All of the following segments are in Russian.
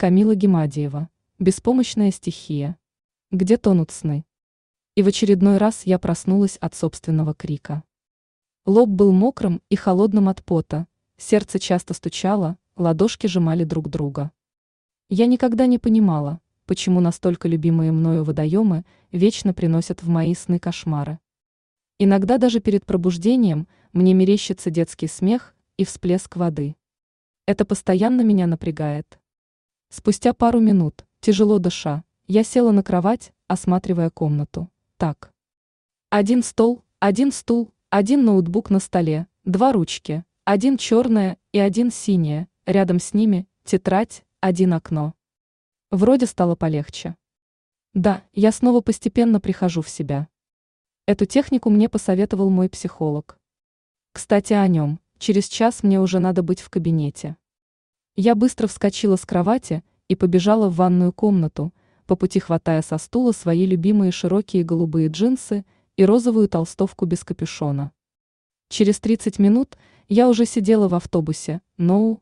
Камила Гемадиева. Беспомощная стихия. Где тонут сны? И в очередной раз я проснулась от собственного крика. Лоб был мокрым и холодным от пота, сердце часто стучало, ладошки сжимали друг друга. Я никогда не понимала, почему настолько любимые мною водоемы вечно приносят в мои сны кошмары. Иногда даже перед пробуждением мне мерещится детский смех и всплеск воды. Это постоянно меня напрягает. Спустя пару минут, тяжело дыша, я села на кровать, осматривая комнату. Так. Один стол, один стул, один ноутбук на столе, два ручки, один черное и один синее, рядом с ними тетрадь, один окно. Вроде стало полегче. Да, я снова постепенно прихожу в себя. Эту технику мне посоветовал мой психолог. Кстати, о нем, через час мне уже надо быть в кабинете. Я быстро вскочила с кровати и побежала в ванную комнату, по пути хватая со стула свои любимые широкие голубые джинсы и розовую толстовку без капюшона. Через 30 минут я уже сидела в автобусе ноу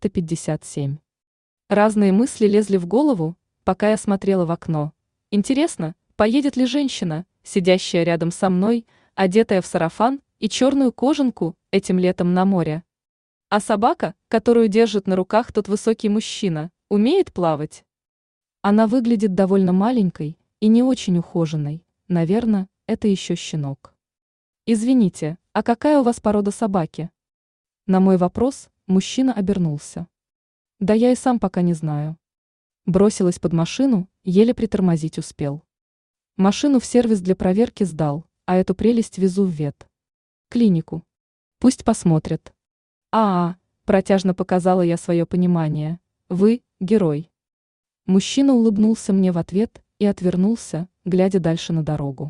357. Разные мысли лезли в голову, пока я смотрела в окно. Интересно, поедет ли женщина, сидящая рядом со мной, одетая в сарафан и черную кожанку, этим летом на море? А собака, которую держит на руках тот высокий мужчина, умеет плавать? Она выглядит довольно маленькой и не очень ухоженной, наверное, это еще щенок. Извините, а какая у вас порода собаки? На мой вопрос мужчина обернулся. Да я и сам пока не знаю. Бросилась под машину, еле притормозить успел. Машину в сервис для проверки сдал, а эту прелесть везу в клинику. Пусть посмотрят. Протяжно показала я свое понимание. Вы – герой. Мужчина улыбнулся мне в ответ и отвернулся, глядя дальше на дорогу.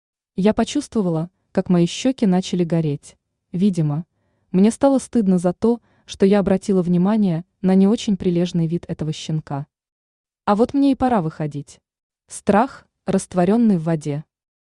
Я почувствовала, как мои щеки начали гореть. Видимо, мне стало стыдно за то, что я обратила внимание на не очень прилежный вид этого щенка. А вот мне и пора выходить. Страх, растворенный в воде.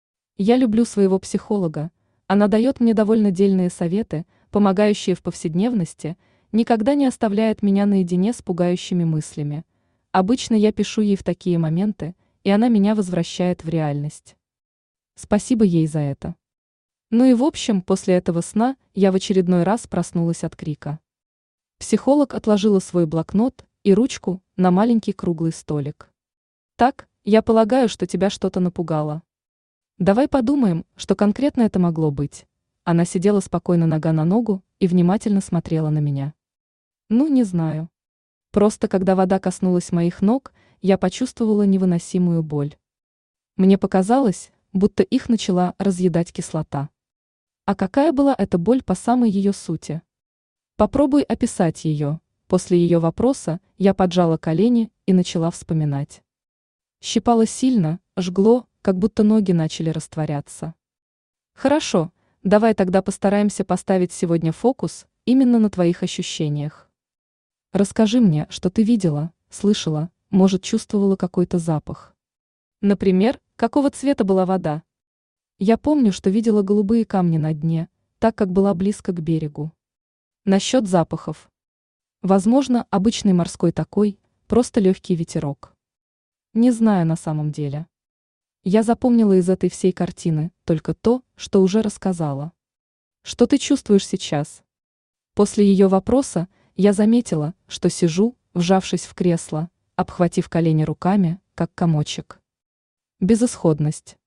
Я люблю своего психолога. Она дает мне довольно дельные советы, помогающие в повседневности, никогда не оставляет меня наедине с пугающими мыслями. Обычно я пишу ей в такие моменты, и она меня возвращает в реальность. Спасибо ей за это. Ну и в общем, после этого сна я в очередной раз проснулась от крика. Психолог отложила свой блокнот и ручку на маленький круглый столик. Так, я полагаю, что тебя что-то напугало. Давай подумаем, что конкретно это могло быть. Она сидела спокойно нога на ногу и внимательно смотрела на меня. Ну, не знаю. Просто когда вода коснулась моих ног, я почувствовала невыносимую боль. Мне показалось, будто их начала разъедать кислота. А какая была эта боль по самой ее сути? Попробуй описать ее. После ее вопроса я поджала колени и начала вспоминать. Щипало сильно, жгло, как будто ноги начали растворяться. Хорошо, давай тогда постараемся поставить сегодня фокус именно на твоих ощущениях. Расскажи мне, что ты видела, слышала, может, чувствовала какой-то запах. Например, какого цвета была вода? Я помню, что видела голубые камни на дне, так как была близко к берегу. Насчет запахов. Возможно, обычный морской такой, просто легкий ветерок. Не знаю на самом деле. Я запомнила из этой всей картины только то, что уже рассказала. Что ты чувствуешь сейчас? После ее вопроса я заметила, что сижу, вжавшись в кресло, обхватив колени руками, как комочек. Безысходность.